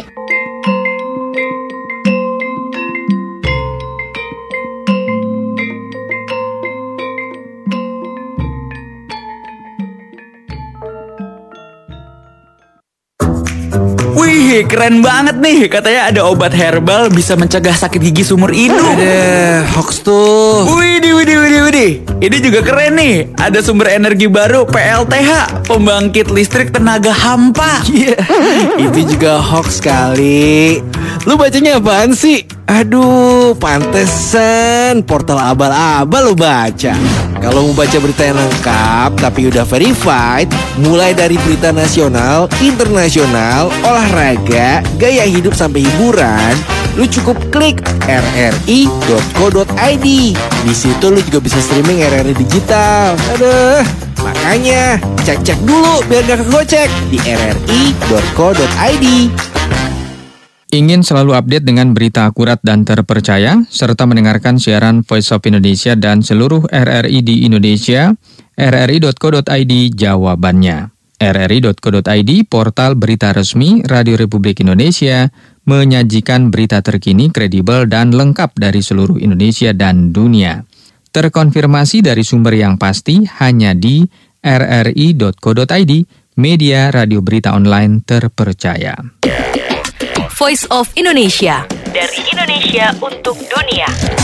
Wih, keren banget nih. Katanya ada obat herbal bisa mencegah sakit gigi seumur hidup. Ada hoax tuh. Widih, widih, widih, widih. Ini juga keren nih. Ada sumber energi baru P L T H, pembangkit listrik tenaga hampa. Iya, itu juga hoax kali. Lu bacanya apaan sih? Aduh, pantesan portal abal-abal lu baca. Kalau mau baca berita yang lengkap tapi udah verified, mulai dari berita nasional, internasional, olahraga, gaya hidup sampai hiburan, lu cukup klik r r i dot co dot i d. Di situ lu juga bisa streaming R R I digital. Aduh, makanya cek-cek dulu biar gak kegocek di r r i dot co dot i d. Ingin selalu update dengan berita akurat dan terpercaya, serta mendengarkan siaran Voice of Indonesia dan seluruh R R I di Indonesia, r r i dot co dot i d jawabannya. r r i dot co dot i d, portal berita resmi Radio Republik Indonesia, menyajikan berita terkini, kredibel, dan lengkap dari seluruh Indonesia dan dunia. Terkonfirmasi dari sumber yang pasti hanya di r r i dot co dot i d, media radio berita online terpercaya. Voice of Indonesia, dari Indonesia untuk dunia.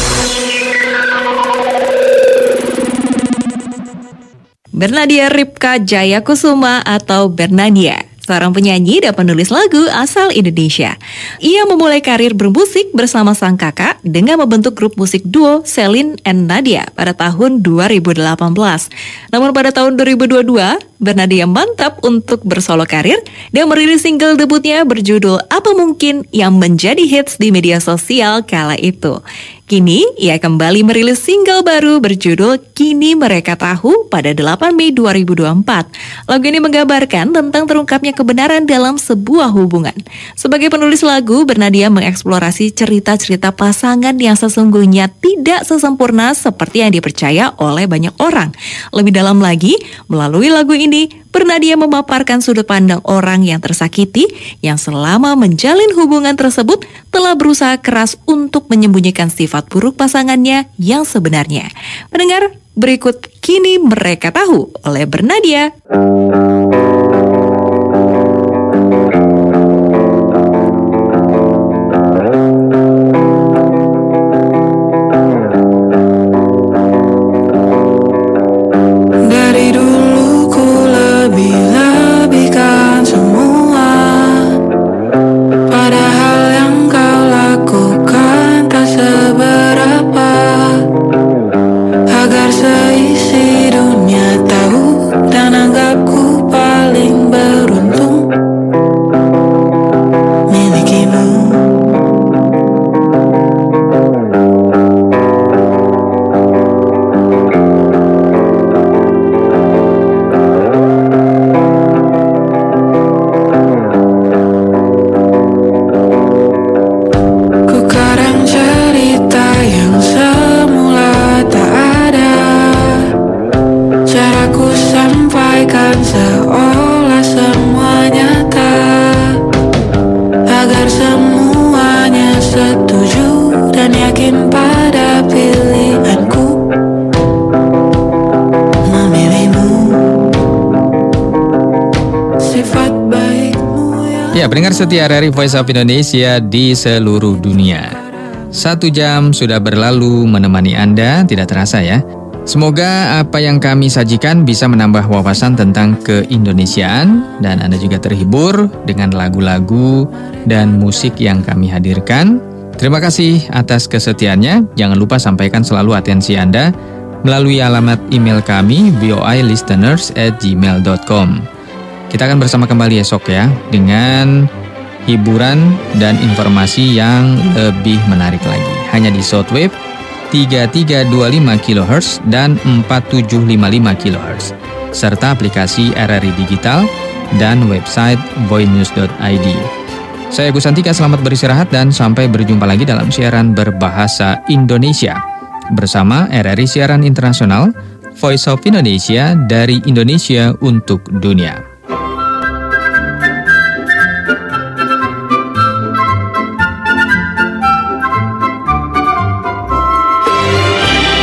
Bernadia Ripka Jayakusuma atau Bernadia, seorang penyanyi dan penulis lagu asal Indonesia. Ia memulai karir bermusik bersama sang kakak dengan membentuk grup musik duo Celine and Nadia pada tahun dua ribu delapan belas. Namun pada tahun dua ribu dua puluh dua, Bernadia mantap untuk bersolo karir dan merilis single debutnya berjudul Apa Mungkin yang menjadi hits di media sosial kala itu. Kini, ia kembali merilis single baru berjudul Kini Mereka Tahu pada delapan Mei dua ribu dua puluh empat. Lagu ini menggambarkan tentang terungkapnya kebenaran dalam sebuah hubungan. Sebagai penulis lagu, Bernadia mengeksplorasi cerita-cerita pasangan yang sesungguhnya tidak sesempurna seperti yang dipercaya oleh banyak orang. Lebih dalam lagi, melalui lagu ini, Bernadia memaparkan sudut pandang orang yang tersakiti yang selama menjalin hubungan tersebut telah berusaha keras untuk menyembunyikan sifat buruk pasangannya yang sebenarnya. Mendengar berikut Kini Mereka Tahu oleh Bernadia. Ya, pendengar setia R R I Voice of Indonesia di seluruh dunia. Satu jam sudah berlalu menemani Anda, tidak terasa ya. Semoga apa yang kami sajikan bisa menambah wawasan tentang keindonesiaan dan Anda juga terhibur dengan lagu-lagu dan musik yang kami hadirkan. Terima kasih atas kesetiaannya. Jangan lupa sampaikan selalu atensi Anda melalui alamat email kami v o i listeners at gmail dot com. Kita akan bersama kembali esok ya dengan hiburan dan informasi yang lebih menarik lagi. Hanya di shortwave tiga tiga dua lima kilohertz dan empat tujuh lima lima kilohertz serta aplikasi R R I Digital dan website voinews dot i d. Saya Gus Santika, selamat beristirahat dan sampai berjumpa lagi dalam siaran berbahasa Indonesia bersama R R I Siaran Internasional Voice of Indonesia dari Indonesia untuk dunia.